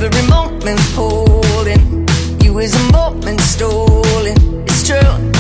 every moment holding you is a moment stolen. It's true.